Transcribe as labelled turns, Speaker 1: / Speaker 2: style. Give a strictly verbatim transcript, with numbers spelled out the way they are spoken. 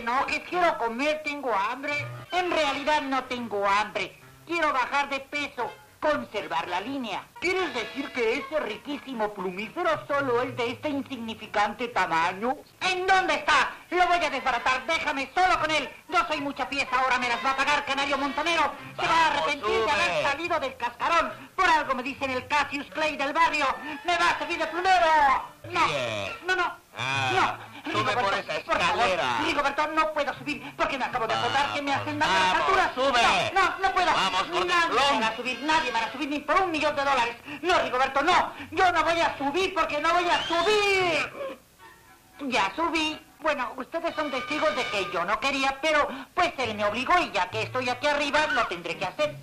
Speaker 1: enojes, quiero comer, tengo hambre. En realidad no tengo hambre. Quiero bajar de peso, conservar la línea. ¿Quieres decir que ese riquísimo plumífero solo es de este insignificante tamaño? ¿En dónde está? Lo voy a desbaratar, déjame solo con él. No soy mucha pieza, ahora me las va a pagar Canario Montonero. Se va a arrepentir
Speaker 2: sube.
Speaker 1: de haber salido del cascarón. Por algo me dicen el Cassius Clay del barrio. ¡Me va a servir de plumero! No,
Speaker 2: Bien.
Speaker 1: no, no,
Speaker 2: Ah,
Speaker 1: no.
Speaker 2: sube por esa escalera.
Speaker 1: Favor, Rigoberto, no puedo subir porque me acabo de acordar que me hacen daño las
Speaker 2: Vamos,
Speaker 1: alturas.
Speaker 2: sube.
Speaker 1: No, no, no puedo.
Speaker 2: Vamos,
Speaker 1: Nadie
Speaker 2: Gordiflón.
Speaker 1: me va a subir, nadie me va a subir ni por un millón de dólares. No, Rigoberto, no. Yo no voy a subir porque no voy a subir. Ya subí. Bueno, ustedes son testigos de que yo no quería, pero pues él me obligó y ya que estoy aquí arriba lo tendré que hacer.